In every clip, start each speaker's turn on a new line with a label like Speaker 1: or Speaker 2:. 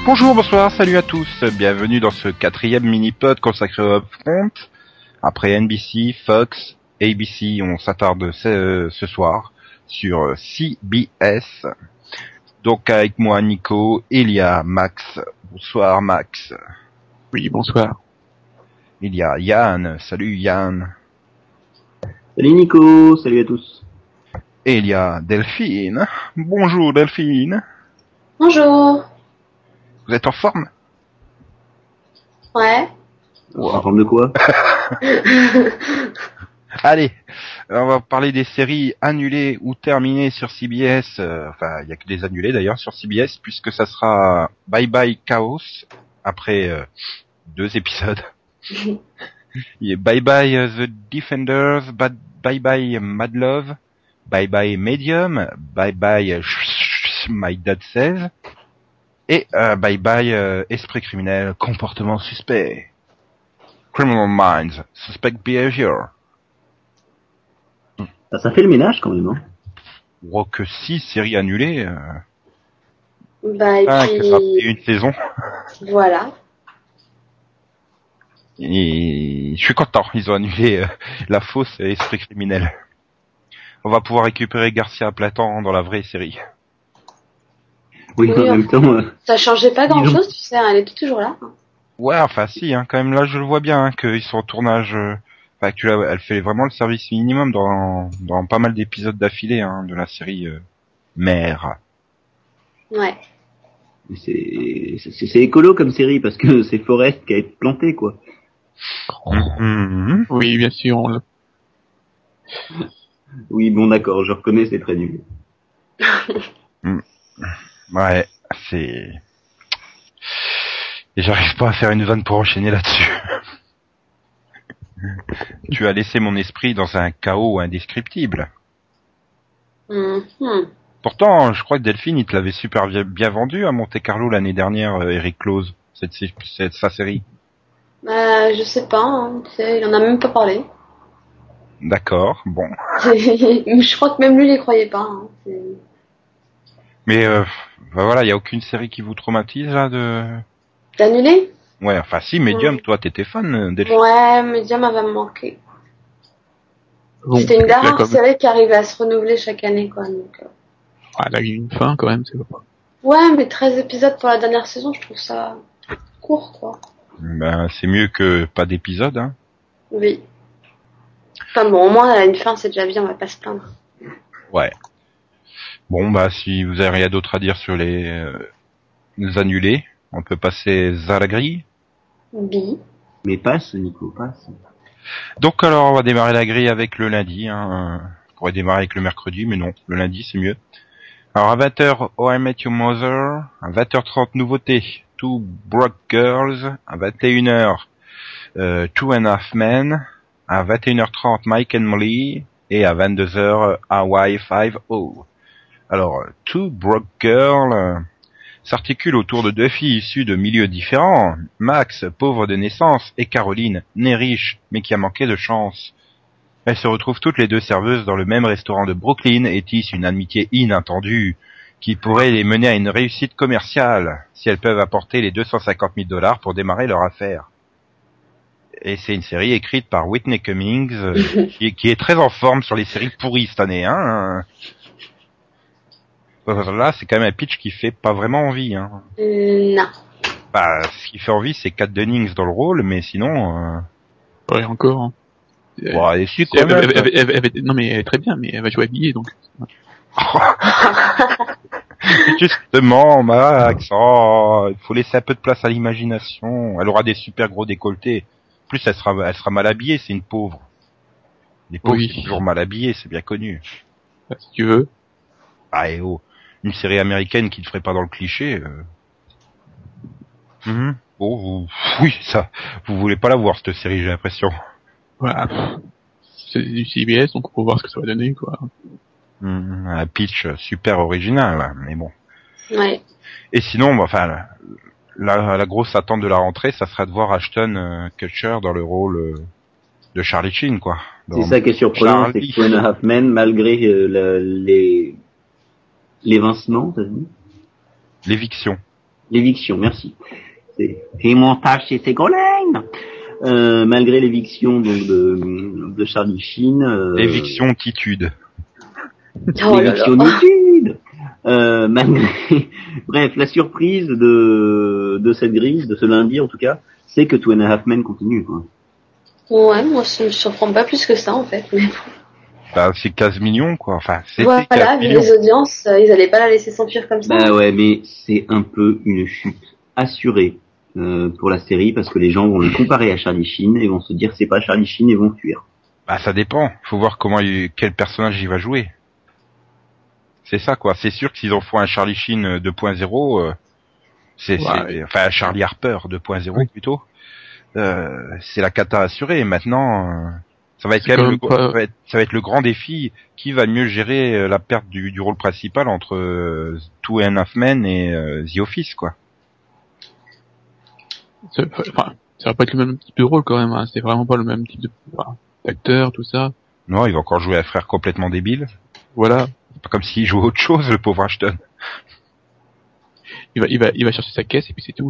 Speaker 1: Bonjour, bonsoir, salut à tous, bienvenue dans ce 4e mini-pod consacré au Upfront. Après NBC, Fox, ABC, on s'attarde ce soir sur CBS. Donc avec moi Nico, il y a Max. Bonsoir Max.
Speaker 2: Oui, bonsoir.
Speaker 1: Il y a Yann, salut Yann.
Speaker 3: Salut Nico, salut à tous.
Speaker 1: Et il y a Delphine. Bonjour Delphine.
Speaker 4: Bonjour.
Speaker 1: Vous êtes en forme?
Speaker 4: Ouais.
Speaker 3: En forme de quoi?
Speaker 1: Allez, on va parler des séries annulées ou terminées sur CBS. Enfin, il y a que des annulées d'ailleurs sur CBS, puisque ça sera Bye Bye Chaos après 2 épisodes. Il y a Bye Bye The Defenders, Bye Bye Mad Love, Bye Bye Medium, Bye Bye My Dad Says, et Bye Bye Esprit criminel, comportement suspect. Criminal Minds, Suspect Behavior.
Speaker 3: Ça fait le ménage quand même, hein.
Speaker 1: Oh, que 6 séries annulées.
Speaker 4: Bah, et
Speaker 1: Que ça fait une saison.
Speaker 4: Voilà.
Speaker 1: Et je suis content, ils ont annulé la fausse Esprit criminel. On va pouvoir récupérer Garcia Platan dans la vraie série.
Speaker 3: Oui, en même temps...
Speaker 4: Ça changeait pas grand chose, tu sais, elle était toujours là.
Speaker 1: Ouais, enfin si, hein, quand même là je le vois bien, hein, qu'ils sont en tournage... Enfin, elle fait vraiment le service minimum dans pas mal d'épisodes d'affilée hein, de la série Mère.
Speaker 4: Ouais.
Speaker 3: C'est écolo comme série, parce que c'est Forrest qui a été planté, quoi.
Speaker 1: Mm-hmm.
Speaker 2: Oui, bien sûr.
Speaker 3: Oui, bon d'accord, je reconnais, c'est très nul.
Speaker 1: Ouais, c'est... Et j'arrive pas à faire une vanne pour enchaîner là-dessus. Tu as laissé mon esprit dans un chaos indescriptible.
Speaker 4: Mm-hmm.
Speaker 1: Pourtant, je crois que Delphine, il te l'avait super bien vendu à Monte Carlo l'année dernière, Eric Close, sa série.
Speaker 4: Je sais pas, hein, tu sais, il en a même pas parlé.
Speaker 1: D'accord, bon.
Speaker 4: Je crois que même lui, il les croyait pas. Hein.
Speaker 1: Mais bah voilà, il y a aucune série qui vous traumatise là de...
Speaker 4: D'annuler?
Speaker 1: Ouais, enfin si, Medium, toi t'étais fan Delphine.
Speaker 4: Ouais, Medium va me manquer.
Speaker 2: Bon,
Speaker 4: c'était une dernière
Speaker 2: comme...
Speaker 4: série qui arrivait à se renouveler chaque année, quoi. Donc,
Speaker 2: elle a eu une fin quand même, c'est pas.
Speaker 4: Ouais, mais 13 épisodes pour la dernière saison, je trouve ça court, quoi.
Speaker 1: Ben, c'est mieux que pas d'épisode, hein.
Speaker 4: Oui. Enfin bon, au moins, elle a une fin, c'est déjà bien, on va pas se plaindre.
Speaker 1: Ouais. Bon, bah, si vous avez rien d'autre à dire sur les annulés, on peut passer à la grille.
Speaker 4: Bi.
Speaker 3: Mais passe, Nico, passe.
Speaker 1: Donc alors, on va démarrer la grille avec le lundi, hein. On pourrait démarrer avec le mercredi, mais non, le lundi, c'est mieux. Alors, à 20h, Oh I Met Your Mother. À 20h30, nouveauté, Two Broke Girls. À 21h, Two and a Half Men. À 21h30, Mike and Molly. Et à 22h, Hawaii 5-0. Alors, Two Broke Girls s'articule autour de 2 filles issues de milieux différents. Max, pauvre de naissance, et Caroline, née riche, mais qui a manqué de chance. Elles se retrouvent toutes les deux serveuses dans le même restaurant de Brooklyn et tissent une amitié inattendue qui pourrait les mener à une réussite commerciale si elles peuvent apporter les $250,000 pour démarrer leur affaire. Et c'est une série écrite par Whitney Cummings qui est très en forme sur les séries pourries cette année. Hein. Là, c'est quand même un pitch qui fait pas vraiment envie. Hein.
Speaker 4: Non.
Speaker 1: Bah, ce qui fait envie, c'est Kat Dennings dans le rôle, mais sinon...
Speaker 2: Ouais, encore. Hein.
Speaker 1: Bon, elle est su quand même.
Speaker 2: Non, mais elle est très bien, mais elle va jouer habillée, donc...
Speaker 1: Justement, Max, il faut laisser un peu de place à l'imagination. Elle aura des super gros décolletés. En plus, elle sera mal habillée, c'est une pauvre. Les pauvres,
Speaker 2: Oui.
Speaker 1: sont toujours mal habillés, c'est bien connu.
Speaker 2: Si tu veux.
Speaker 1: Ah, et oh, une série américaine qui ne ferait pas dans le cliché. Bon, oui, ça, vous voulez pas la voir cette série, j'ai l'impression.
Speaker 2: Voilà. C'est du CBS, donc on va voir ce que ça va donner, quoi.
Speaker 1: Un pitch super original, mais bon.
Speaker 4: Ouais.
Speaker 1: Et sinon, enfin, la grosse attente de la rentrée, ça sera de voir Ashton Kutcher dans le rôle de Charlie Sheen, quoi.
Speaker 3: C'est ça qui est surprenant, c'est que Two and a Half Men, malgré l'évincement, t'as dit?
Speaker 1: L'éviction.
Speaker 3: L'éviction, merci. Et montage chez Ségolène. Malgré l'éviction donc de Charlie Sheen.
Speaker 1: Éviction-titude.
Speaker 4: Oh là là.
Speaker 3: L'éviction-titude. Malgré, bref, la surprise de cette grille, de ce lundi en tout cas, c'est que Two and a Half Men continue, quoi.
Speaker 4: Ouais, moi ça me surprend pas plus que ça en fait. Mais
Speaker 1: Bah, c'est 15 millions, quoi. Enfin, c'était
Speaker 4: voilà,
Speaker 1: 15
Speaker 4: vu
Speaker 1: millions.
Speaker 4: les audiences, ils allaient pas la laisser s'enfuir comme ça.
Speaker 3: Bah ouais, mais c'est un peu une chute assurée pour la série parce que les gens vont le comparer à Charlie Sheen et vont se dire c'est pas Charlie Sheen et vont fuir.
Speaker 1: Bah, ça dépend. Faut voir quel personnage il va jouer. C'est ça, quoi. C'est sûr que s'ils en font un Charlie Sheen 2.0, enfin, un Charlie Harper 2.0 plutôt, c'est la cata assurée. Maintenant, ça va être quand même ça va être le grand défi. Qui va mieux gérer la perte du rôle principal entre Two and a Half Men et The Office, quoi.
Speaker 2: Enfin, ça va pas être le même type de rôle quand même, hein. C'est vraiment pas le même type d'acteur, tout ça.
Speaker 1: Non, il va encore jouer un frère complètement débile.
Speaker 2: Voilà.
Speaker 1: C'est pas comme s'il jouait autre chose, le pauvre Ashton.
Speaker 2: Il va chercher sa caisse et puis c'est tout.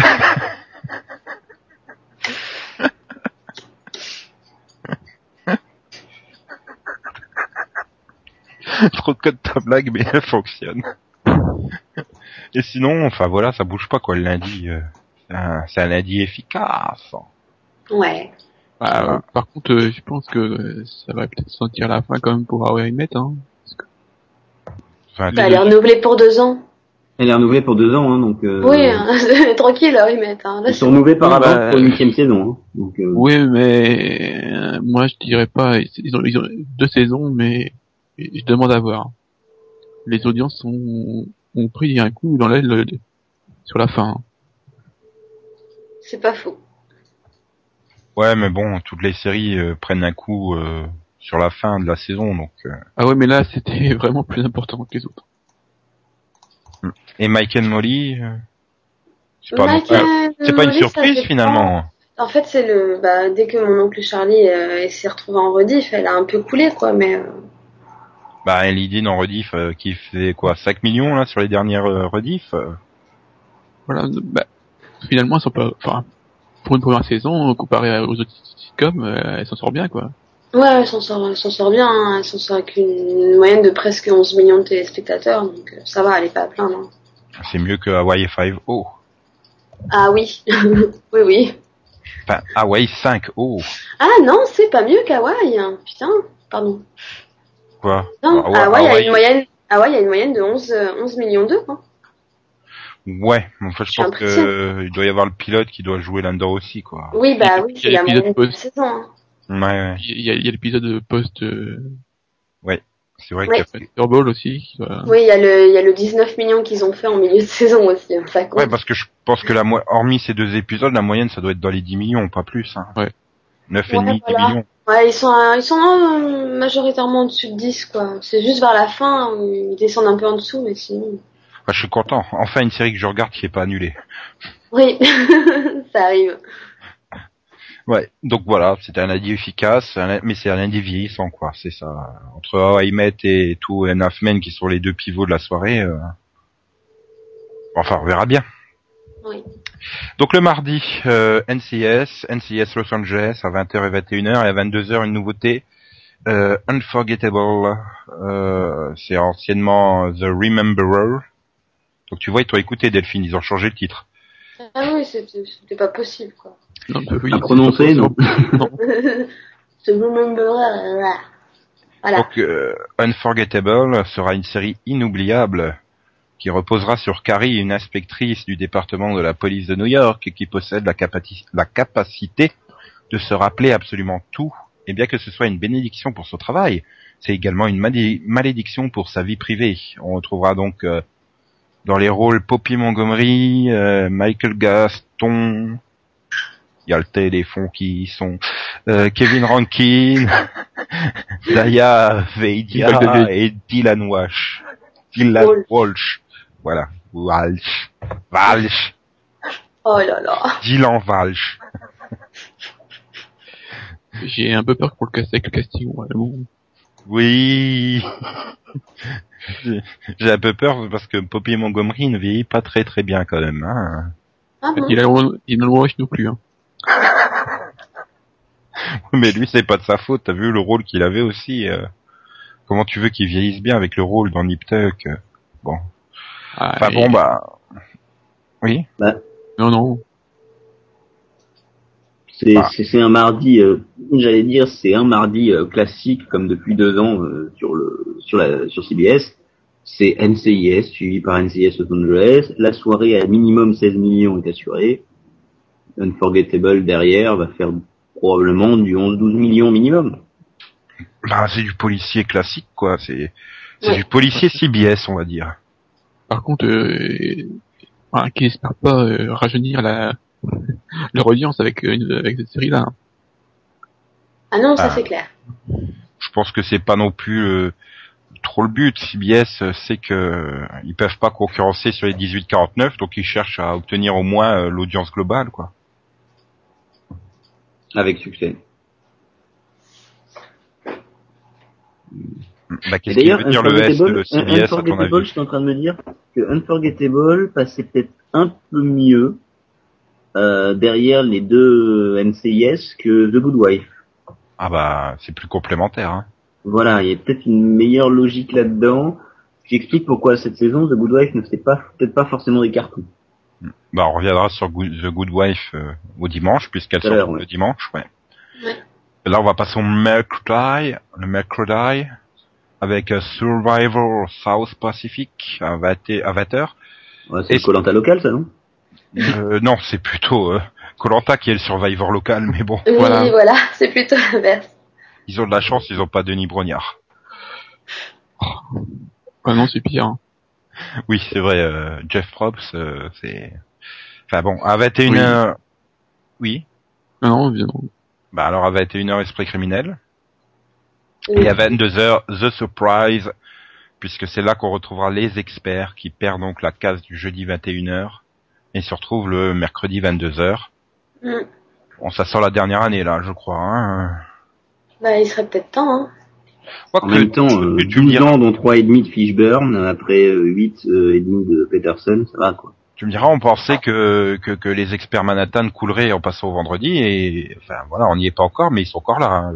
Speaker 1: Trop de code ta blague, mais elle fonctionne. Et sinon, enfin voilà, ça bouge pas, quoi, le lundi. C'est un lundi efficace.
Speaker 4: Ouais.
Speaker 2: Par contre, je pense que ça va peut-être se sentir à la fin quand même pour How I Met, hein.
Speaker 1: Enfin,
Speaker 4: Elle est renouvelée pour 2 ans.
Speaker 3: Elle est renouvelée pour 2 ans, hein, donc.
Speaker 4: Oui, hein, tranquille, là, ils mettent. Hein. Là,
Speaker 3: ils sont renouvelés par
Speaker 2: Oui,
Speaker 3: avance pour une 8e saison. Hein, donc.
Speaker 2: Oui, mais moi je dirais pas. Ils ont 2 saisons, mais je demande à voir. Les audiences ont pris un coup dans l'aile sur la fin.
Speaker 4: C'est pas faux.
Speaker 1: ouais, mais bon, toutes les séries prennent un coup sur la fin de la saison, donc.
Speaker 2: Ah ouais, mais là c'était vraiment plus important que les autres.
Speaker 1: Et Mike and Molly, c'est pas une
Speaker 4: Molly,
Speaker 1: surprise finalement.
Speaker 4: En fait, c'est dès que mon oncle Charlie s'est retrouvé en rediff, elle a un peu coulé, quoi, mais.
Speaker 1: Bah, Lydie en rediff qui fait quoi, 5 millions là sur les dernières rediffs.
Speaker 2: Voilà, finalement elles sont pas. Enfin, pour une première saison comparée aux autres sitcoms, elle s'en sort bien, quoi.
Speaker 4: Ouais, elle s'en sort bien. Hein. Elle s'en sort avec une moyenne de presque 11 millions de téléspectateurs, donc ça va, elle est pas à plaindre. Hein.
Speaker 1: C'est mieux que Hawaii 5-0.
Speaker 4: Ah oui, oui.
Speaker 1: Enfin, Hawaii 5-0.
Speaker 4: Ah non, c'est pas mieux qu'Hawaï. Hein. Putain, pardon.
Speaker 1: Quoi?
Speaker 4: Non, Hawaï a une moyenne de 11 millions d'eux. Hein.
Speaker 1: Ouais, en fait, je pense que il doit y avoir le pilote qui doit jouer là-dedans aussi, quoi.
Speaker 4: Oui, c'est la moyenne de la saison. Hein.
Speaker 1: Ouais.
Speaker 2: Il y a l'épisode post.
Speaker 1: Ouais, c'est vrai qu'il y a
Speaker 2: Super Bowl aussi. Qui va...
Speaker 4: Oui, il y a le 19 millions qu'ils ont fait en milieu de saison aussi. Hein, ça compte.
Speaker 1: Ouais, parce que je pense que hormis ces 2 épisodes, la moyenne, ça doit être dans les 10 millions, pas plus, hein.
Speaker 2: Ouais.
Speaker 1: 9,5, 10 millions.
Speaker 4: Ouais, ils sont majoritairement en dessous de 10, quoi. C'est juste vers la fin où ils descendent un peu en dessous, mais sinon.
Speaker 1: Bah, je suis content. Enfin, une série que je regarde qui est pas annulée.
Speaker 4: Oui, ça arrive.
Speaker 1: Ouais, donc voilà, c'était un lundi efficace, mais c'est un lundi vieillissant, quoi, c'est ça. Entre How I Met et Two and a Half Men qui sont les 2 pivots de la soirée, enfin, on verra bien.
Speaker 4: Oui.
Speaker 1: Donc le mardi, NCIS Los Angeles à 20h et 21h, et à 22h une nouveauté, Unforgettable, c'est anciennement The Rememberer. Donc tu vois, ils t'ont écouté, Delphine, ils ont changé le titre.
Speaker 4: Ah oui, c'était pas possible, quoi.
Speaker 2: Non, oui,
Speaker 3: à prononcer, non.
Speaker 4: The Rememberer. Voilà.
Speaker 1: Donc Unforgettable sera une série inoubliable qui reposera sur Carrie, une inspectrice du département de la police de New York, qui possède la capacité de se rappeler absolument tout, et bien que ce soit une bénédiction pour son travail, c'est également une malédiction pour sa vie privée. On retrouvera donc dans les rôles Poppy Montgomery, Michael Gaston, il y a le téléphone qui sont Kevin Rankin, Daya Veidia et Dylan Walsh. Voilà. Walsh.
Speaker 4: Oh là là.
Speaker 1: Dylan Walsh.
Speaker 2: J'ai un peu peur pour le casting, ouais, bon.
Speaker 1: Oui. J'ai un peu peur parce que Poppy Montgomery ne vieillit pas très très bien quand même. Hein.
Speaker 4: Ah bon?
Speaker 2: Il a le rôle non plus. Hein.
Speaker 1: Mais lui, c'est pas de sa faute. T'as vu le rôle qu'il avait aussi. Comment tu veux qu'il vieillisse bien avec le rôle dans Nip Tuck Bon.
Speaker 2: Ah,
Speaker 1: Enfin bon, oui.
Speaker 2: Non.
Speaker 3: C'est un mardi, j'allais dire, c'est un mardi classique comme depuis 2 ans sur CBS. C'est NCIS suivi par NCIS Los Angeles. La soirée à minimum 16 millions est assurée. Unforgettable derrière va faire probablement du 11-12 millions minimum.
Speaker 1: Bah, c'est du policier classique, quoi. C'est
Speaker 4: Ouais.
Speaker 1: du policier CBS, on va dire.
Speaker 2: Par contre, qui espère pas rajeunir leur audience avec cette série-là. Hein.
Speaker 4: Ah non, ça
Speaker 1: Ah.
Speaker 4: c'est clair.
Speaker 1: Je pense que c'est pas non plus trop le but. CBS sait que ils peuvent pas concurrencer sur les 18-49, donc ils cherchent à obtenir au moins l'audience globale, quoi.
Speaker 3: Avec succès.
Speaker 1: Bah,
Speaker 3: Et
Speaker 1: qu'est-ce qu'il
Speaker 3: d'ailleurs,
Speaker 1: veut dire le S de
Speaker 3: Unforgettable,
Speaker 1: CBS à ton
Speaker 3: Unforgettable,
Speaker 1: avis?
Speaker 3: je suis en train de me dire que Unforgettable passait peut-être un peu mieux derrière les deux NCIS que The Good Wife.
Speaker 1: Ah bah, c'est plus complémentaire, hein.
Speaker 3: Voilà, il y a peut-être une meilleure logique là-dedans. Ce qui explique pourquoi cette saison, The Good Wife ne fait peut-être pas forcément des cartons.
Speaker 1: Bah, on reviendra sur The Good Wife au dimanche, puisqu'elle
Speaker 3: Tout à l'heure,
Speaker 1: sort
Speaker 3: ouais.
Speaker 1: le dimanche, ouais.
Speaker 4: Ouais.
Speaker 1: Et là, on va passer au mercredi, avec Survivor South Pacific à 20h.
Speaker 3: Ouais, c'est le Koh-Lanta local, ça, non?
Speaker 1: Non, c'est plutôt Koh-Lanta qui est le Survivor local, mais bon,
Speaker 4: Oui,
Speaker 2: Voilà.
Speaker 4: voilà, c'est plutôt l'inverse.
Speaker 1: ils ont de la chance, ils ont pas Denis Brognard.
Speaker 2: Ah non, c'est pire. Hein.
Speaker 1: Oui, c'est vrai, Jeff Probst, c'est... Enfin bon, à 21h... Oui.
Speaker 2: Non, évidemment.
Speaker 1: Bah alors à 21h, Esprit criminel.
Speaker 4: Oui.
Speaker 1: Et à 22h, The Surprise, puisque c'est là qu'on retrouvera les experts qui perdent donc la case du jeudi 21h et se retrouvent le mercredi 22h.
Speaker 4: Mm.
Speaker 1: Bon, ça sent la dernière année là, je crois. Hein.
Speaker 4: Bah, il serait peut-être temps, hein.
Speaker 3: En même temps,
Speaker 1: tu me
Speaker 3: 12
Speaker 1: diras,
Speaker 3: ans, dont 3,5 de Fishburne, après 8 et demi de Peterson, ça va, quoi.
Speaker 1: tu me diras, on pensait que les experts Manhattan couleraient en passant au vendredi et enfin voilà, on n'y est pas encore, mais ils sont encore là. Hein,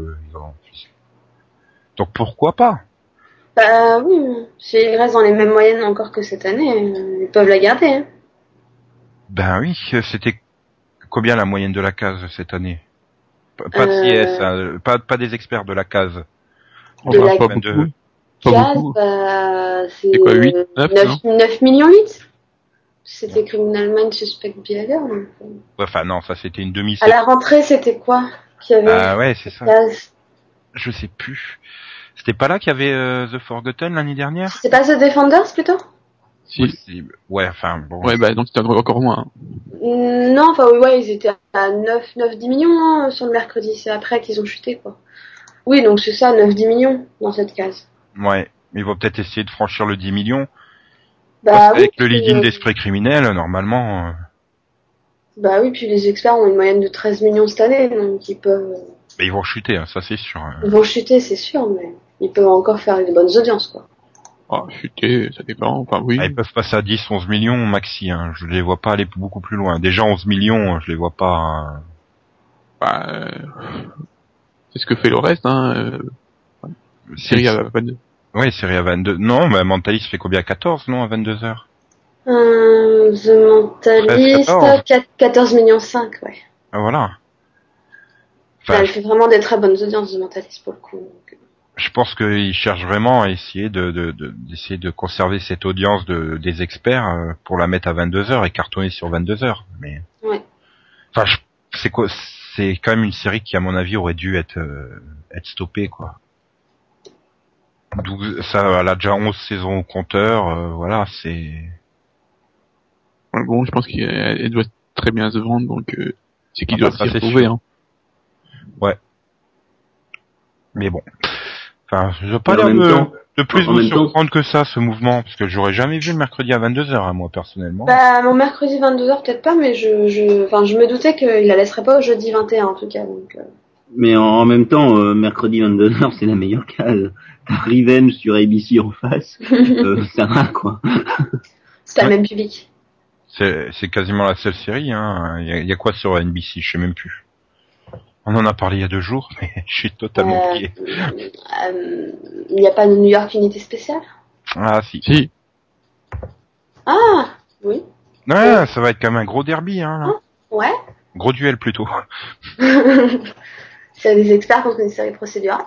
Speaker 1: Donc pourquoi pas?
Speaker 4: Bah oui, s'ils restent dans les mêmes moyennes encore que cette année, ils peuvent la garder, hein.
Speaker 1: Ben oui, c'était combien la moyenne de la case cette année? Pas de CS, hein, pas des experts de la case.
Speaker 4: De la
Speaker 2: pas
Speaker 1: 22.
Speaker 2: beaucoup. Pas
Speaker 4: Case,
Speaker 2: beaucoup.
Speaker 4: bah, c'est
Speaker 2: C'est quoi, 8, 9,
Speaker 4: 9 millions 8. C'était Criminal Minds Suspect Behavior. Donc.
Speaker 1: Enfin non, ça c'était une
Speaker 4: À
Speaker 1: demi-série.
Speaker 4: la rentrée, c'était quoi qu'il y avait
Speaker 1: Ah ouais, c'est ça.
Speaker 4: Case.
Speaker 1: Je sais plus. C'était pas là qu'il y avait The Forgotten l'année dernière?
Speaker 4: C'est pas The Defenders plutôt?
Speaker 2: Si.
Speaker 1: Possible. Ouais, enfin bon.
Speaker 2: Ouais, bah donc c'était encore moins. Hein.
Speaker 4: Non, enfin oui, ouais, ils étaient à 9-10 millions hein, sur le mercredi. C'est après qu'ils ont chuté, quoi. Oui, donc c'est ça, 9-10 millions dans cette case.
Speaker 1: Ouais, ils vont peut-être essayer de franchir le 10 millions.
Speaker 4: Bah
Speaker 1: Parce
Speaker 4: oui,
Speaker 1: qu'avec le
Speaker 4: puis,
Speaker 1: lead-in d'Esprit criminel, normalement...
Speaker 4: bah oui, puis les experts ont une moyenne de 13 millions cette année, donc ils peuvent...
Speaker 1: bah, ils vont chuter, hein, ça c'est sûr. Hein.
Speaker 4: Ils vont chuter, c'est sûr, mais ils peuvent encore faire des bonnes audiences, quoi.
Speaker 2: Ah, chuter, ça dépend. Enfin, oui.
Speaker 1: Ah, ils peuvent passer à 10, 11 millions maxi. Hein. Je les vois pas aller beaucoup plus loin. Déjà 11 millions, je les vois pas... Hein.
Speaker 2: Bah, c'est ce que fait le reste, hein. Série à 22.
Speaker 1: Ouais, série à 22. Non, mais Mentalist fait combien? 14, non, à 22h?
Speaker 4: The Mentalist, 14 millions 5, ouais.
Speaker 1: Ah, voilà.
Speaker 4: Enfin, elle fait vraiment des très bonnes audiences, The Mentalist, pour le coup. Donc...
Speaker 1: Je pense qu'ils cherchent vraiment à essayer d'essayer de conserver cette audience des experts pour la mettre à 22h et cartonner sur 22h. Mais
Speaker 4: ouais.
Speaker 1: Enfin, c'est quand même une série qui, à mon avis, aurait dû être stoppée, quoi. 12, ça, elle a déjà 11 saisons au compteur, voilà, c'est...
Speaker 2: Ouais, bon, je pense qu'elle doit très bien se vendre, donc c'est qu'ils doivent s'y
Speaker 1: c'est
Speaker 2: retrouver.
Speaker 1: sûr.
Speaker 2: Hein.
Speaker 1: Ouais. Mais bon. Enfin, je veux pas
Speaker 3: en
Speaker 1: l'air
Speaker 3: même temps,
Speaker 1: de plus
Speaker 3: en
Speaker 1: vous
Speaker 3: même temps-
Speaker 1: surprendre que ça, ce mouvement, parce que j'aurais jamais vu le mercredi à 22h, hein, moi, personnellement.
Speaker 4: Bah, mon mercredi 22h, peut-être pas, mais je me doutais qu'il la laisserait pas au jeudi 21, en tout cas, donc...
Speaker 3: Mais en même temps, mercredi 22h, c'est la meilleure case. T'as Revenge sur ABC en face, ça va quoi.
Speaker 4: C'est pas le même public.
Speaker 1: C'est quasiment la seule série, hein. Il y a quoi sur NBC, je sais même plus. On en a parlé il y a 2 jours, mais je suis totalement oublié.
Speaker 4: Il n'y a pas de New York Unité Spéciale?
Speaker 1: Ah si.
Speaker 2: Si.
Speaker 4: Ah, oui.
Speaker 1: Ouais, ça va être quand même un gros derby, hein. Là.
Speaker 4: Ouais.
Speaker 1: Gros duel plutôt.
Speaker 4: C'est des experts contre une série procédurale.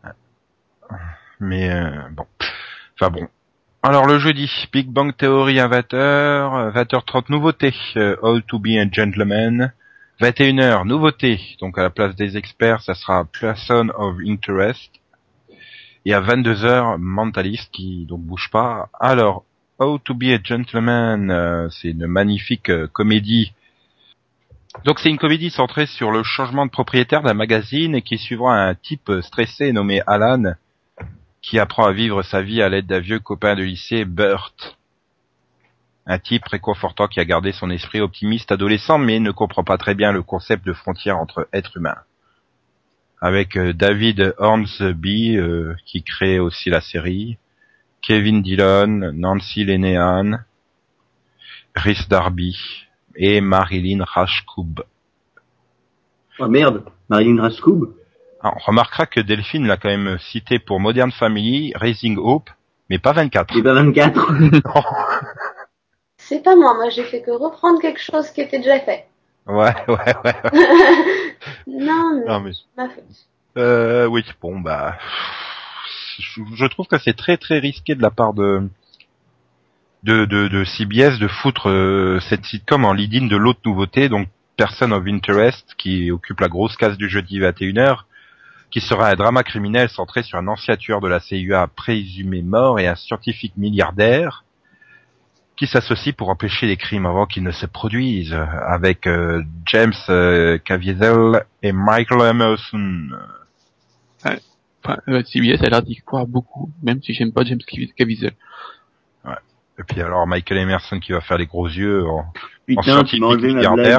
Speaker 1: Mais bon. Enfin bon. Alors le jeudi, Big Bang Theory à 20h, 20h30 nouveauté, All to be a Gentleman. 21h nouveauté, donc à la place des experts, ça sera Person of Interest. Et à 22h, Mentalist qui donc bouge pas. Alors, How to be a Gentleman, c'est une magnifique comédie. Donc c'est une comédie centrée sur le changement de propriétaire d'un magazine et qui suivra un type stressé nommé Alan qui apprend à vivre sa vie à l'aide d'un vieux copain de lycée, Burt. Un type réconfortant qui a gardé son esprit optimiste adolescent mais ne comprend pas très bien le concept de frontière entre êtres humains. Avec David Hornsby qui crée aussi la série, Kevin Dillon, Nancy Linehan, Rhys Darby et Marilyn Rajskub.
Speaker 3: Oh merde, Marilyn Rajskub.
Speaker 1: On remarquera que Delphine l'a quand même cité pour Modern Family, Raising Hope, mais pas 24.
Speaker 3: Et pas 24.
Speaker 4: C'est pas moi j'ai fait que reprendre quelque chose qui était déjà fait.
Speaker 1: Ouais.
Speaker 4: Non, mais
Speaker 1: c'est
Speaker 4: ma faute.
Speaker 1: oui, bon bah, je trouve que c'est très très risqué de la part de CBS de foutre cette sitcom en lead-in de l'autre nouveauté, donc Person of Interest, qui occupe la grosse case du jeudi 21h, qui sera un drama criminel centré sur un ancien tueur de la CIA présumé mort et un scientifique milliardaire qui s'associe pour empêcher les crimes avant qu'ils ne se produisent, avec James Caviezel et Michael Emerson.
Speaker 2: Enfin, CBS a l'air d'y croire beaucoup, même si j'aime pas James Caviezel.
Speaker 1: Ouais. Et puis alors Michael Emerson qui va faire les gros yeux en
Speaker 3: Putain, tu m'as enlevé ma blague.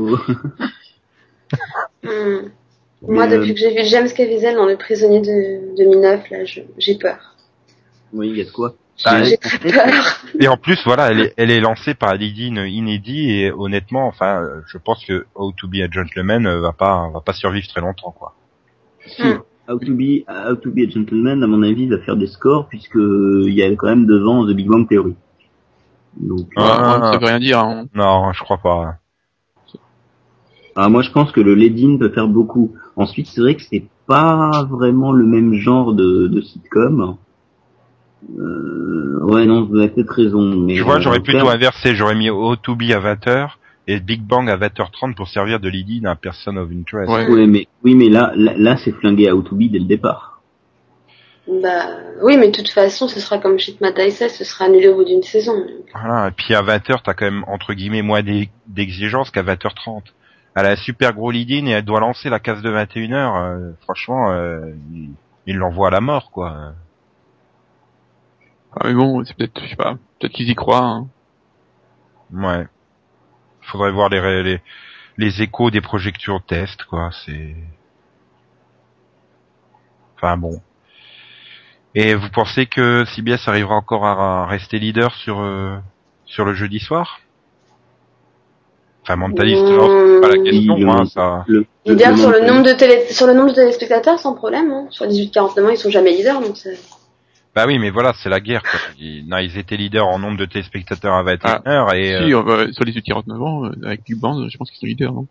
Speaker 4: Moi, depuis que j'ai vu James Caviezel dans Le Prisonnier de 2009, là, j'ai peur.
Speaker 3: Oui, il y a de quoi.
Speaker 4: J'ai très peur.
Speaker 1: Et en plus, voilà, elle est lancée par un lead-in inédit et honnêtement, enfin, je pense que How to be a Gentleman va pas survivre très longtemps, quoi.
Speaker 3: Si. How to be a Gentleman, à mon avis, va faire des scores puisque il y a quand même devant The Big Bang Theory. Donc,
Speaker 2: ça veut rien dire, hein.
Speaker 1: Non, je crois pas.
Speaker 3: Moi, je pense que le lead-in peut faire beaucoup. Ensuite, c'est vrai que c'est pas vraiment le même genre de sitcom. Ouais, non, vous avez peut-être raison. Mais
Speaker 1: tu vois, j'aurais plutôt inversé. J'aurais mis How to be à 20h et Big Bang à 20h30 pour servir de lead-in à Person of Interest.
Speaker 2: Ouais.
Speaker 3: Oui, mais là, c'est flingué à How to be dès le départ.
Speaker 4: Bah, oui, mais de toute façon, ce sera comme Shit Mataisa, ce sera annulé au bout d'une saison.
Speaker 1: Voilà. Et puis à 20h, t'as quand même, entre guillemets, moins d'exigences qu'à 20h30. Elle a un super gros lead-in et elle doit lancer la case de 21h. Franchement, il l'envoie à la mort, quoi.
Speaker 2: Ah, mais bon, c'est peut-être, je sais pas, peut-être qu'ils y croient, hein.
Speaker 1: Ouais. Faudrait voir les échos des projections test, quoi. C'est. Enfin bon. Et vous pensez que CBS arrivera encore à rester leader sur le jeudi soir? Enfin, Mentalist, c'est pas la question, hein, ça.
Speaker 4: Leader sur le nombre de téléspectateurs, sans problème, hein. Sur 18-49, ils sont jamais leaders, donc c'est...
Speaker 1: Bah oui, mais voilà, c'est la guerre, quoi. Ils étaient leaders en nombre de téléspectateurs à 21h et...
Speaker 2: Si, sur les 49 ans, avec Big Bang, je pense qu'ils sont leaders, non?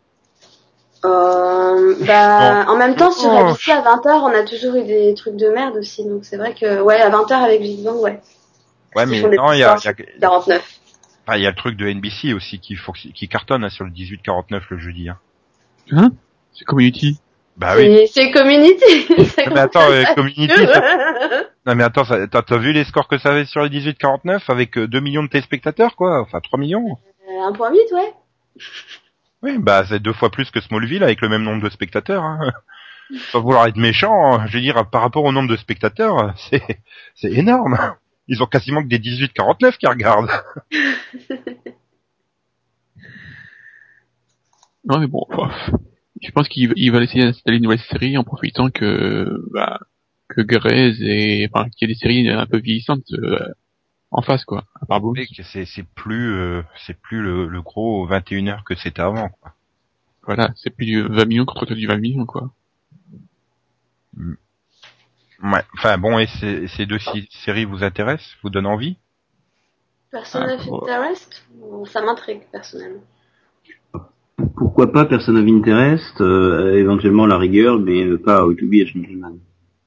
Speaker 4: En même temps, sur ABC à 20h, on a toujours eu des trucs de merde aussi, donc c'est vrai que, ouais, à 20h avec Big Bang, ouais.
Speaker 1: Ouais, mais non, il y a
Speaker 4: 49.
Speaker 1: Ah, il y a le truc de NBC aussi qui cartonne, hein, sur le 18-49 le jeudi, hein.
Speaker 2: Hein? C'est Community.
Speaker 1: Bah oui.
Speaker 4: C'est Community.
Speaker 1: Mais attends, Community, non mais attends, t'as vu les scores que ça avait sur le 18-49 avec 2 millions de téléspectateurs, quoi? Enfin, 3 millions.
Speaker 4: 1.8, ouais.
Speaker 1: Oui, bah c'est 2 fois plus que Smallville avec le même nombre de spectateurs, hein. Sans vouloir être méchant, je veux dire, par rapport au nombre de spectateurs, c'est énorme. Ils ont quasiment que des 18-49 qui regardent.
Speaker 2: Non mais bon, je pense qu'ils veulent essayer d'installer une nouvelle série en profitant que Grey's et enfin qu'il y ait des séries un peu vieillissantes en face quoi, à part Bones.
Speaker 1: Et que c'est plus le gros 21h que c'était avant, quoi.
Speaker 2: Voilà, c'est plus du 20 millions contre du 20 millions quoi.
Speaker 1: Ouais. Enfin bon, et ces deux séries vous intéressent, vous donnent envie?
Speaker 4: Person of Interest, ça m'intrigue personnellement.
Speaker 3: Pourquoi pas Person of Interest, éventuellement la rigueur, mais pas How to Be a Gentleman.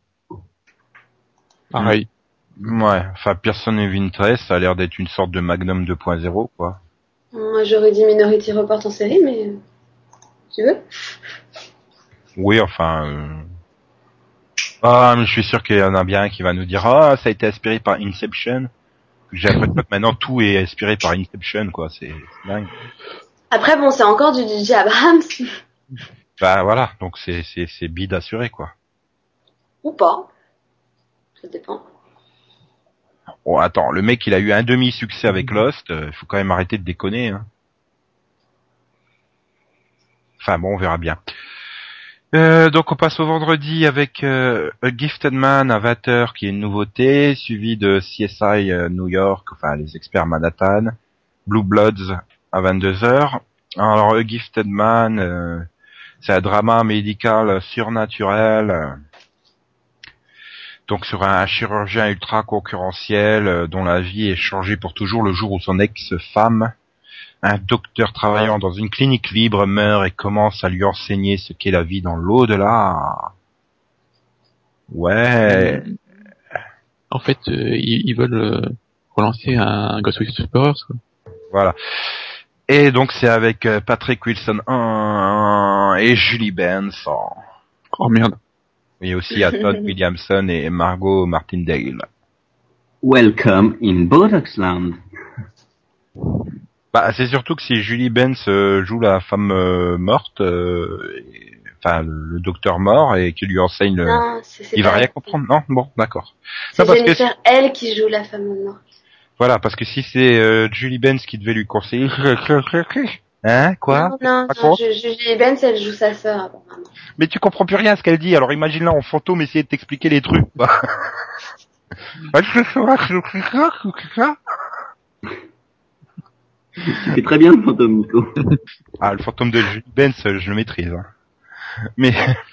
Speaker 2: Pareil.
Speaker 1: Ouais, enfin Person of Interest, ça a l'air d'être une sorte de Magnum 2.0, quoi.
Speaker 4: Moi j'aurais dit Minority Report en série, mais tu veux?
Speaker 1: Oui, enfin... Ah, mais je suis sûr qu'il y en a bien un qui va nous dire « Ah, ça a été inspiré par Inception ». J'ai l'impression que maintenant tout est inspiré par Inception, quoi, c'est dingue.
Speaker 4: Après bon, c'est encore du DJ Abrams.
Speaker 1: Bah voilà, donc c'est bide assuré, quoi.
Speaker 4: Ou pas. Ça dépend.
Speaker 1: Bon, attends, le mec il a eu un demi-succès avec Lost, faut quand même arrêter de déconner, hein. Enfin bon, on verra bien. Donc on passe au vendredi avec A Gifted Man, Avatar, qui est une nouveauté, suivi de CSI New York, enfin les experts Manhattan, Blue Bloods à 22h. Alors A Gifted Man, c'est un drama médical surnaturel, donc sur un chirurgien ultra concurrentiel dont la vie est changée pour toujours le jour où son ex-femme, un docteur travaillant dans une clinique libre, meurt et commence à lui enseigner ce qu'est la vie dans l'au-delà. Ouais.
Speaker 2: En fait, ils veulent relancer un Ghost Whisperers quoi.
Speaker 1: Voilà. Et donc c'est avec Patrick Wilson et Julie Benz.
Speaker 2: Oh merde.
Speaker 1: Et aussi à Todd Williamson et Margot Martindale.
Speaker 3: Welcome in Botoxland.
Speaker 1: Bah, c'est surtout que si Julie Benz joue la femme morte, enfin le docteur mort et qui lui enseigne le...
Speaker 4: Non,
Speaker 1: il va rien comprendre, non? Bon, d'accord.
Speaker 4: C'est
Speaker 1: Non, parce
Speaker 4: Jennifer,
Speaker 1: que...
Speaker 4: elle, qui joue la femme morte.
Speaker 1: Voilà, parce que si c'est Julie Benz qui devait lui conseiller... Hein? Quoi?
Speaker 4: Non, Julie Benz, elle joue sa sœur, apparemment.
Speaker 1: Mais tu comprends plus rien à ce qu'elle dit, alors imagine-la en fantôme essayer de t'expliquer les trucs.
Speaker 3: Tu fais très bien le fantôme, Nico.
Speaker 1: Ah, le fantôme de Julie Benz, je le maîtrise. Hein. Mais...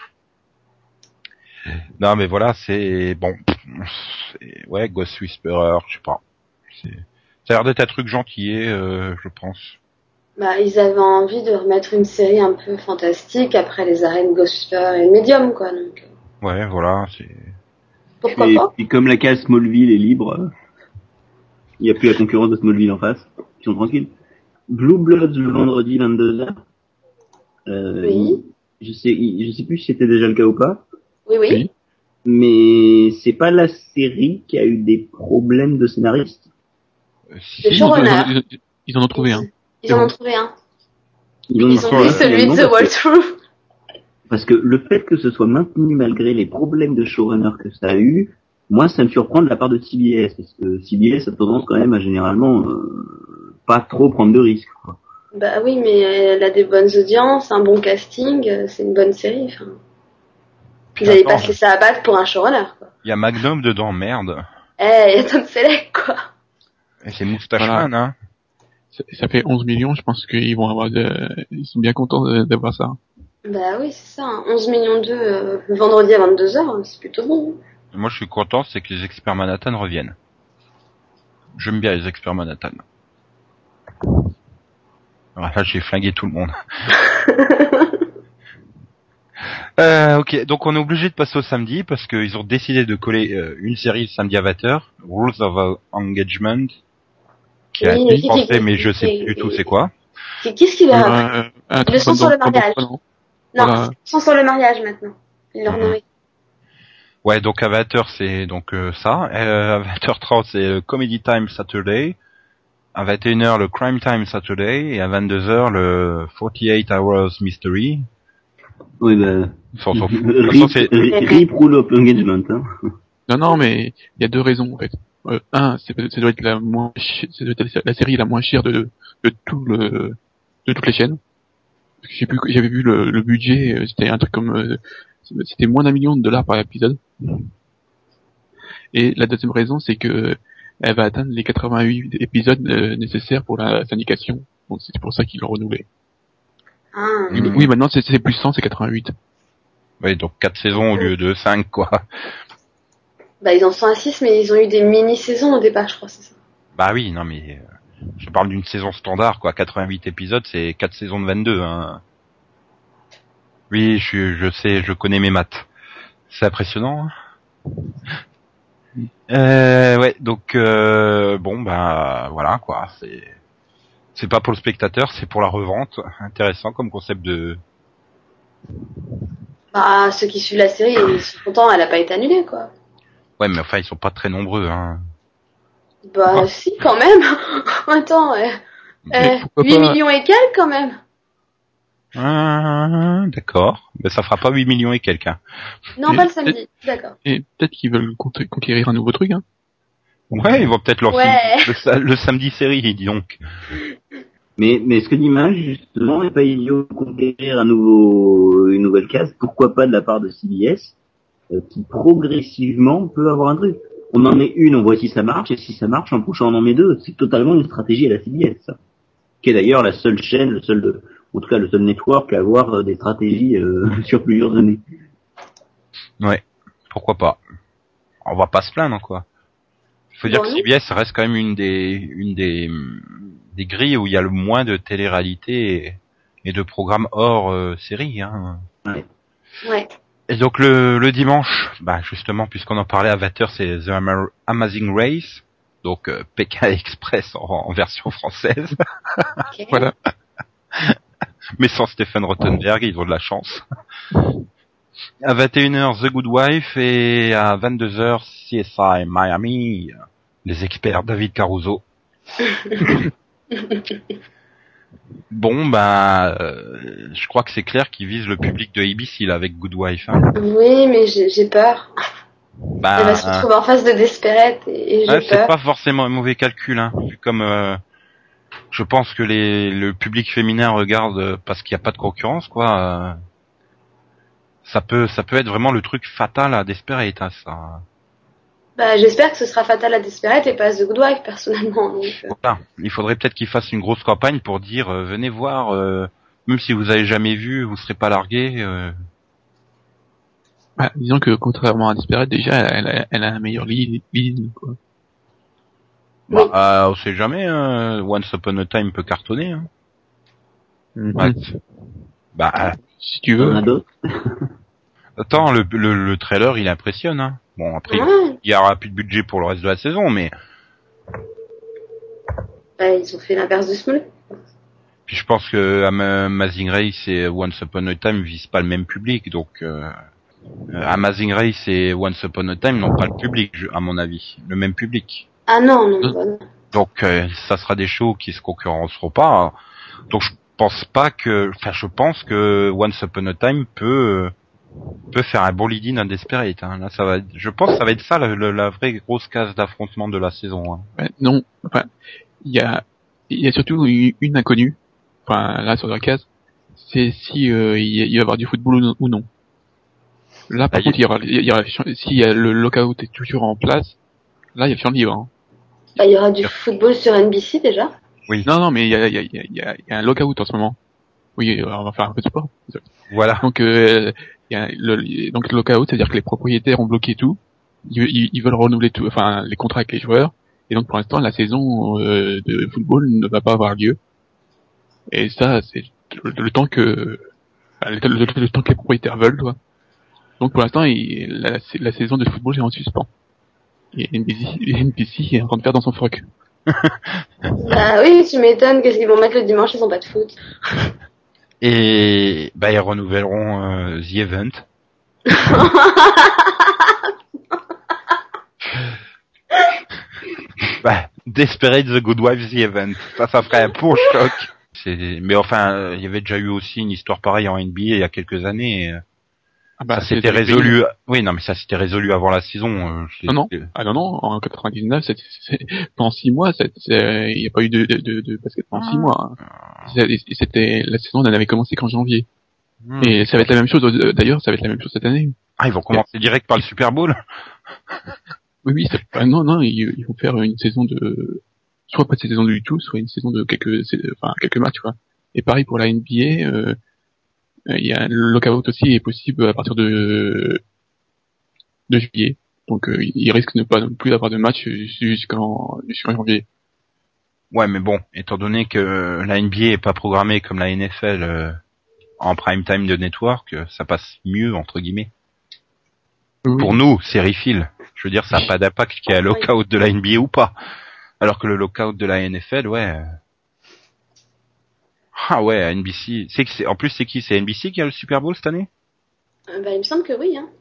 Speaker 1: non, mais voilà, c'est... Bon... Ouais, Ghost Whisperer, je sais pas. Ça a l'air d'être un truc gentil, je pense.
Speaker 4: Bah, ils avaient envie de remettre une série un peu fantastique après les arènes Ghost Whisperer et Medium, quoi, donc...
Speaker 1: Ouais, voilà, c'est...
Speaker 4: Pourquoi pas?
Speaker 3: Et comme la case Smallville est libre, il n'y a plus la concurrence de Smallville en face. Ils sont tranquilles. Blue Bloods le vendredi 22h.
Speaker 4: Oui.
Speaker 3: Je sais plus si c'était déjà le cas ou pas.
Speaker 4: Oui.
Speaker 3: Mais c'est pas la série qui a eu des problèmes de scénariste.
Speaker 4: Le showrunner.
Speaker 2: Ils en ont trouvé un.
Speaker 4: Ils en ont trouvé un.
Speaker 3: Ils
Speaker 4: ont pris celui de The Wall Truth.
Speaker 3: Parce que le fait que ce soit maintenu malgré les problèmes de showrunner que ça a eu, moi ça me surprend de la part de CBS, parce que CBS a tendance quand même à généralement pas trop prendre de risques, quoi.
Speaker 4: Bah oui, mais elle a des bonnes audiences, un bon casting, c'est une bonne série. Enfin, ils allaient pas se laisser abattre pour un showrunner, quoi.
Speaker 1: Il y a Magnum dedans, merde.
Speaker 4: Il y a Tom Selleck, quoi.
Speaker 1: Et c'est Moustache Man, hein.
Speaker 2: Ça fait 11 millions, je pense qu'ils vont avoir ils sont bien contents d'avoir ça.
Speaker 4: Bah oui, c'est ça, 11 millions d'eux le vendredi à 22h, c'est plutôt bon.
Speaker 1: Moi, je suis content, c'est que les experts Manhattan reviennent. J'aime bien les experts Manhattan. Alors là, j'ai flingué tout le monde. Ok, donc on est obligé de passer au samedi parce qu'ils ont décidé de coller une série le samedi Avatar, Rules of Engagement, qui a été pensé, mais je sais plus du tout c'est quoi.
Speaker 4: Qu'est-ce qu'il a appris? Ils sont sur le mariage. Non, ils sont sur le mariage maintenant. Ils leur nourrissent.
Speaker 1: Ouais, donc Avatar c'est donc ça. Avatar 30 c'est le Comedy Time Saturday. À 21h le Crime Time Saturday et à 22h le 48 Hours Mystery.
Speaker 3: Oui, bah...
Speaker 1: RIP
Speaker 3: Rule of Engagement, hein.
Speaker 2: Non, mais il y a deux raisons, en fait. Ça doit être la série la moins chère de toutes les chaînes. Je sais plus, j'avais vu le budget, c'était un truc comme, c'était moins d'$1 million par épisode. Et la deuxième raison, c'est que elle va atteindre les 88 épisodes nécessaires pour la syndication. Donc c'est pour ça qu'ils l'ont renouvelé.
Speaker 4: Ah.
Speaker 2: Oui, maintenant c'est plus 100, c'est 88.
Speaker 1: Oui, donc 4 saisons au lieu de 5, quoi.
Speaker 4: Bah, ils en sont à 6, mais ils ont eu des mini-saisons au départ, je crois, c'est ça.
Speaker 1: Bah oui, non mais je parle d'une saison standard, quoi. 88 épisodes, c'est 4 saisons de 22, hein. Oui, je sais, je connais mes maths. C'est impressionnant. Ouais, donc bon, bah voilà, quoi. C'est pas pour le spectateur, c'est pour la revente. Intéressant comme concept de.
Speaker 4: Bah, ceux qui suivent la série, ils sont contents, elle a pas été annulée, quoi.
Speaker 1: Ouais, mais enfin, ils sont pas très nombreux, hein.
Speaker 4: Bah,
Speaker 1: Ah.
Speaker 4: si, quand même. Attends, 8 millions et quelques, quand même.
Speaker 1: D'accord. Mais ça fera pas 8 millions et quelques, hein.
Speaker 4: Non, pas le samedi, d'accord.
Speaker 2: Et peut-être qu'ils veulent conquérir un nouveau truc, hein.
Speaker 1: Ouais, ils vont peut-être lancer
Speaker 4: Ouais.
Speaker 1: le samedi série, dis donc.
Speaker 3: Mais ce que dit Mage, justement, n'est pas idiot de conquérir une nouvelle case. Pourquoi pas de la part de CBS, qui progressivement peut avoir un truc. On en met une, on voit si ça marche, et si ça marche, en prochain on en met deux. C'est totalement une stratégie à la CBS, ça. Qui est d'ailleurs la seule chaîne, en tout cas le seul network à avoir des stratégies sur plusieurs années.
Speaker 1: Ouais. Pourquoi pas. On va pas se plaindre, quoi. Faut dire que CBS reste quand même une des grilles où il y a le moins de télé-réalité et de programmes hors série, hein.
Speaker 4: Ouais.
Speaker 1: Et donc le dimanche, bah justement, puisqu'on en parlait, Avatar, c'est The Amazing Race, donc Pékin Express en version française.
Speaker 4: Okay.
Speaker 2: Voilà.
Speaker 1: Mais sans Stephen Rottenberg, ils ont de la chance. À 21h, The Good Wife, et à 22h, CSI Miami, les experts David Caruso. Bon, bah, je crois que c'est clair qu'ils visent le public de ABC là avec Good Wife. Hein.
Speaker 4: Oui, mais j'ai peur.
Speaker 1: Bah,
Speaker 4: Elle va se retrouver en face de Desperate et j'ai peur.
Speaker 1: C'est pas forcément un mauvais calcul, hein. Vu comme je pense que le public féminin regarde parce qu'il n'y a pas de concurrence, quoi. Ça peut être vraiment le truc fatal à Desperate, hein, ça.
Speaker 4: Bah, j'espère que ce sera fatal à Desperate et pas The Good Wife, personnellement. Donc,
Speaker 1: Voilà. Il faudrait peut-être qu'ils fassent une grosse campagne pour dire venez voir, même si vous avez jamais vu, vous serez pas largués.
Speaker 2: Bah, disons que contrairement à Desperate, déjà, elle a un meilleur lead, quoi.
Speaker 1: Bah, on sait jamais. Once Upon a Time peut cartonner. Hein. Ouais. Bah,
Speaker 2: si tu veux.
Speaker 3: On a d'autres.
Speaker 1: Attends, le trailer, il impressionne. Hein. Bon, après, il y aura plus de budget pour le reste de la saison, mais.
Speaker 4: Bah, ils ont fait l'inverse de Small.
Speaker 1: Puis je pense que Amazing Race et Once Upon a Time visent pas le même public, donc Amazing Race et Once Upon a Time n'ont pas le public, à mon avis, le même public.
Speaker 4: Ah non, non.
Speaker 1: Donc ça sera des shows qui se concurrenceront pas. Donc je pense que Once Upon a Time peut faire un bon lead-in à Desperate. Hein. Là, je pense que ça va être ça la vraie grosse case d'affrontement de la saison. Hein.
Speaker 2: Ouais, non, enfin, il y a surtout une inconnue. Enfin, là sur la case, c'est si il va y avoir du football ou non. Là, par contre, il y aura si le lockout est toujours en place, là, il y a le champ libre. Hein.
Speaker 4: Bah, il y aura du football sur NBC déjà.
Speaker 2: Oui. Non, mais il y a un lockout en ce moment. Oui, on va faire un peu de sport.
Speaker 1: Voilà.
Speaker 2: Donc, donc le lockout, c'est-à-dire que les propriétaires ont bloqué tout. Ils veulent renouveler tout, enfin, les contrats avec les joueurs. Et donc, pour l'instant, la saison de football ne va pas avoir lieu. Et ça, c'est le temps que le temps que les propriétaires veulent, quoi. Donc, pour l'instant, la saison de football est en suspens. Et NBC est en train de faire dans son froc.
Speaker 4: Bah oui, tu m'étonnes, qu'est-ce qu'ils vont mettre le dimanche, ils ont pas de foot.
Speaker 1: Et bah ils renouvelleront The Event. Bah, Desperate, The Good Wife, The Event. Ça ferait un pour choc. Mais enfin, il y avait déjà eu aussi une histoire pareille en NBA il y a quelques années.
Speaker 2: Ah bah,
Speaker 1: Ça s'était résolu. Oui, non, mais ça s'était résolu avant la saison.
Speaker 2: Non. Ah non, en 99, pendant 6 mois, il n'y a pas eu de basket pendant 6 mois. C'était, la saison, elle avait commencé qu'en janvier. Et ça va être la même chose, d'ailleurs, ça va être la même chose cette année.
Speaker 1: Ah, ils vont commencer direct par le Super Bowl?
Speaker 2: Oui, non, ils vont faire une saison soit pas de saison du tout, soit une saison de quelques matchs, quoi. Et pareil pour la NBA, il y a le lockout aussi est possible à partir de juillet. Donc il risque de ne pas non plus d'avoir de match jusqu'en janvier.
Speaker 1: Ouais, mais bon, étant donné que la NBA est pas programmée comme la NFL en prime time de network, ça passe mieux entre guillemets. Oui. Pour nous, sériphiles. Je veux dire, ça n'a pas d'impact qu'il y ait un lockout de la NBA ou pas. Alors que le lockout de la NFL, ouais. Ah ouais, NBC. En plus, c'est qui? C'est NBC qui a le Super Bowl cette année?
Speaker 4: Bah, il me semble que oui, hein.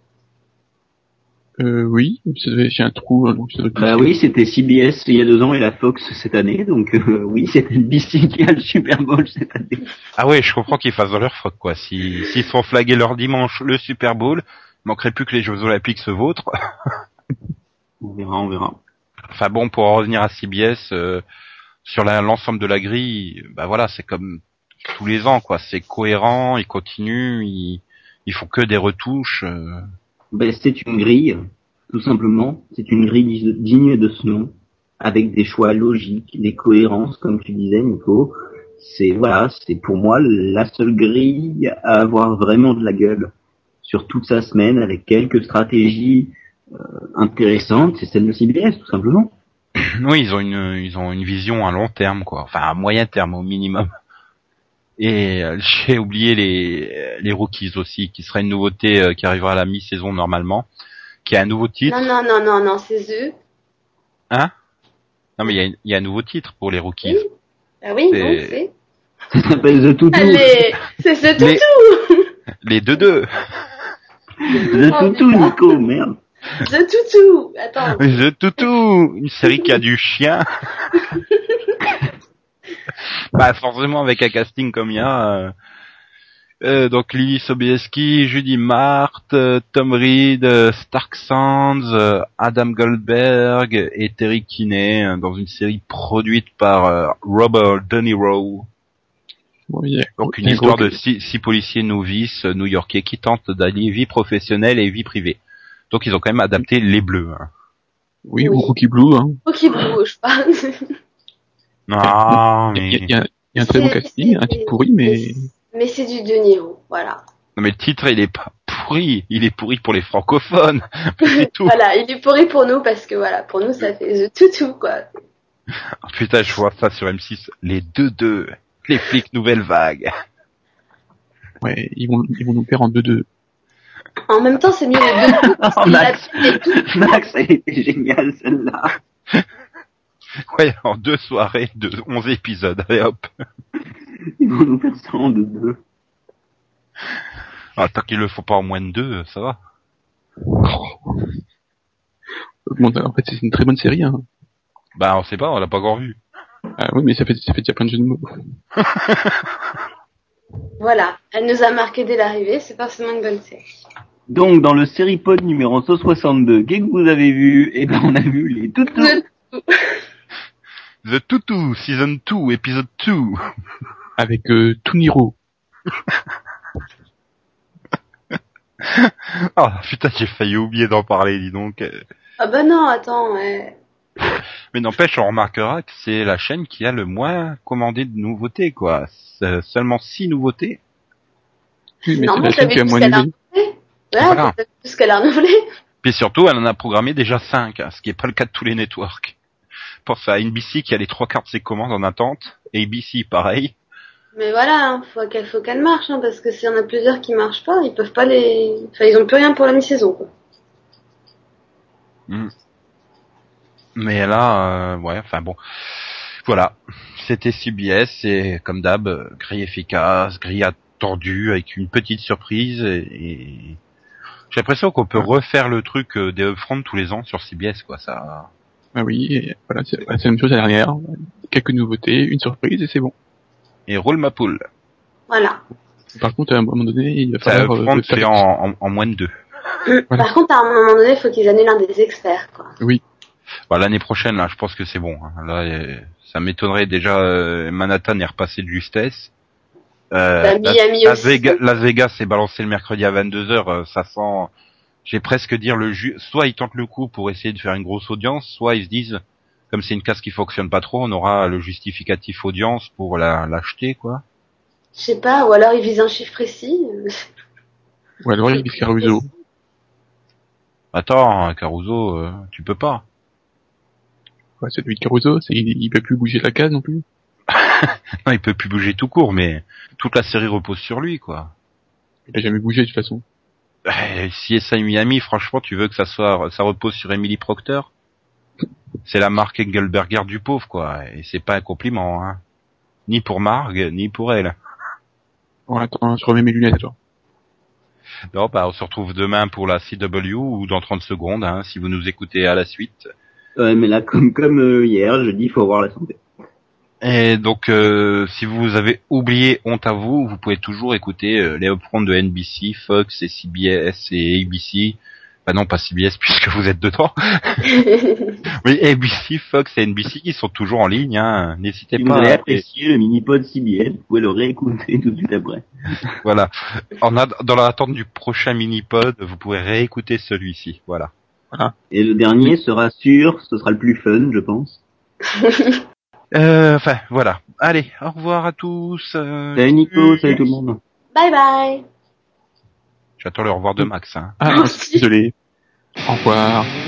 Speaker 2: Oui, j'ai un trou. Donc
Speaker 3: oui, c'était CBS il y a 2 ans et la Fox cette année, donc oui, c'est NBC qui a le Super Bowl cette année.
Speaker 1: Ah ouais, je comprends qu'ils fassent dans leur froc, quoi. S'ils font flaguer leur dimanche le Super Bowl, il manquerait plus que les Jeux Olympiques se vautrent.
Speaker 3: On verra.
Speaker 1: Enfin bon, pour en revenir à CBS, sur l'ensemble de la grille, bah voilà, c'est comme tous les ans, quoi. C'est cohérent, ils continuent, ils font que des retouches.
Speaker 3: Ben, c'est une grille, tout simplement. C'est une grille digne de ce nom, avec des choix logiques, des cohérences, comme tu disais, Nico. C'est pour moi la seule grille à avoir vraiment de la gueule sur toute sa semaine, avec quelques stratégies intéressantes. C'est celle de CBS, tout simplement.
Speaker 1: Oui, ils ont une vision à long terme, quoi. Enfin, à moyen terme au minimum. Et j'ai oublié les rookies aussi, qui serait une nouveauté qui arrivera à la mi-saison normalement, qui a un nouveau titre.
Speaker 4: Non, c'est eux.
Speaker 1: Hein? Non, mais il y a un nouveau titre pour les rookies.
Speaker 4: Oui. Ah oui, non, c'est.
Speaker 3: Ça s'appelle The Toutou.
Speaker 4: Allez, c'est The Toutou.
Speaker 1: Les 2-2.
Speaker 3: The Toutou, Nico, merde.
Speaker 4: The Toutou. Attends.
Speaker 1: The Toutou, une série qui a du chien. Bah forcément avec un casting comme il y a donc Lily Sobieski, Judy Mart, Tom Reed, Stark Sands, Adam Goldberg et Terry Kinney dans une série produite par Robert De Niro. Donc une histoire de 6 policiers novices new-yorkais qui tentent d'allier vie professionnelle et vie privée. Donc ils ont quand même adapté les bleus. Hein.
Speaker 2: Oui, ou Rookie Blue. Hein.
Speaker 4: Rookie Blue, je pense.
Speaker 1: Non, mais...
Speaker 2: Il y a un très bon casting, un titre pourri, mais...
Speaker 4: Mais c'est du De Niro, voilà.
Speaker 1: Non mais le titre, il est pas pourri, il est pourri pour les francophones, c'est tout.
Speaker 4: Voilà, il est pourri pour nous, parce que voilà, pour nous, ça fait The Toutou, quoi.
Speaker 1: Oh, putain, je vois ça sur M6, les 2-2, les flics nouvelle vague.
Speaker 2: Ouais, ils vont nous faire en 2-2.
Speaker 4: En même temps, c'est mieux les 2 parce
Speaker 3: Max, elle était géniale, celle-là.
Speaker 1: Ouais, en 2 soirées de 11 épisodes, allez hop.
Speaker 3: Ils vont nous faire ça en 2-2.
Speaker 1: Ah, tant qu'ils le font pas en moins de 2, ça va.
Speaker 2: Bon, en fait, c'est une très bonne série, hein.
Speaker 1: Bah, on sait pas, on l'a pas encore vu.
Speaker 2: Ah oui, mais ça fait déjà plein de jeux de mots.
Speaker 4: Voilà, elle nous a marqué dès l'arrivée, c'est forcément une bonne série.
Speaker 3: Donc, dans le Seripod numéro 162, qu'est-ce que vous avez vu? Eh ben, on a vu les Toutous.
Speaker 1: The Toutou, Season 2, Episode 2.
Speaker 2: Avec Tuniro.
Speaker 1: Oh putain, j'ai failli oublier d'en parler, dis donc.
Speaker 4: Ah bah non, attends, ouais.
Speaker 1: Mais n'empêche, on remarquera que c'est la chaîne qui a le moins commandé de nouveautés, quoi. C'est seulement 6 nouveautés.
Speaker 2: Oui, mais
Speaker 4: non,
Speaker 2: c'est la chaîne qui a moins
Speaker 4: renouvelé. Ouais,
Speaker 1: voilà.
Speaker 4: c'est tout ce qu'elle a renouvelé.
Speaker 1: Puis surtout, elle en a programmé déjà 5, hein, ce qui est pas le cas de tous les networks. Pense à NBC qui a les 3/4 de ses commandes en attente, et ABC pareil.
Speaker 4: Mais voilà, hein, faut qu'elle marche, hein, parce que s'il y en a plusieurs qui marchent pas, ils peuvent pas ils ont plus rien pour la mi-saison, quoi.
Speaker 1: Mais là, ouais, enfin bon. Voilà. C'était CBS, et comme d'hab, grille efficace, grille attendue, avec une petite surprise, et j'ai l'impression qu'on peut refaire le truc des upfront tous les ans sur CBS, quoi, ça.
Speaker 2: Ah oui, et voilà, c'est la même chose à l'arrière. Quelques nouveautés, une surprise, et c'est bon.
Speaker 1: Et roule ma poule.
Speaker 4: Voilà.
Speaker 2: Par contre, à un moment donné, il va
Speaker 1: Ça
Speaker 2: falloir
Speaker 1: prendre
Speaker 2: le faire.
Speaker 1: c'est en moins de 2.
Speaker 2: Voilà.
Speaker 4: Par contre, à un moment donné, il faut qu'ils annulent un des experts, quoi.
Speaker 2: Oui.
Speaker 1: Bah, l'année prochaine, là, je pense que c'est bon. Hein. Là, ça m'étonnerait déjà. Manhattan est repassé de justesse.
Speaker 4: Miami aussi.
Speaker 1: Las Vegas est balancé le mercredi à 22h. Ça sent. J'ai presque dire soit ils tentent le coup pour essayer de faire une grosse audience, soit ils se disent, comme c'est une case qui fonctionne pas trop, on aura le justificatif audience pour l'acheter, quoi.
Speaker 4: Je sais pas, ou alors ils visent un chiffre précis.
Speaker 2: Ou alors il vise Caruso.
Speaker 1: Attends, Caruso, tu peux pas.
Speaker 2: Ouais, c'est lui de Caruso, il peut plus bouger la case non plus.
Speaker 1: Non, il peut plus bouger tout court, mais toute la série repose sur lui, quoi.
Speaker 2: Il a jamais bougé de toute façon.
Speaker 1: CSI Miami, franchement, tu veux que ça repose sur Emily Procter? C'est la Mark Engelberger du pauvre, quoi. Et c'est pas un compliment, hein. Ni pour Marg, ni pour elle.
Speaker 2: Bon, attends, je remets mes lunettes, alors.
Speaker 1: Non, bah, on se retrouve demain pour la CW ou dans 30 secondes, hein, si vous nous écoutez à la suite.
Speaker 3: Ouais, mais là, comme hier, je dis, il faut avoir la santé.
Speaker 1: Et donc, si vous avez oublié Honte à vous, vous pouvez toujours écouter les upfronts de NBC, Fox et CBS et ABC. Bah non, pas CBS puisque vous êtes dedans. Oui, ABC, Fox et NBC qui sont toujours en ligne. Hein. N'hésitez
Speaker 3: Si
Speaker 1: pas.
Speaker 3: vous avez apprécié le mini-pod CBS, vous pouvez le réécouter tout de suite après.
Speaker 1: Voilà. Dans l'attente du prochain mini-pod, vous pouvez réécouter celui-ci. Voilà.
Speaker 3: Et le dernier sera sûr, ce sera le plus fun, je pense.
Speaker 1: Enfin, voilà. Allez, au revoir à tous.
Speaker 3: Salut Nico, salut tout le monde.
Speaker 4: Bye bye.
Speaker 1: J'attends le au revoir de Max. Hein.
Speaker 2: Ah, désolé. Au revoir.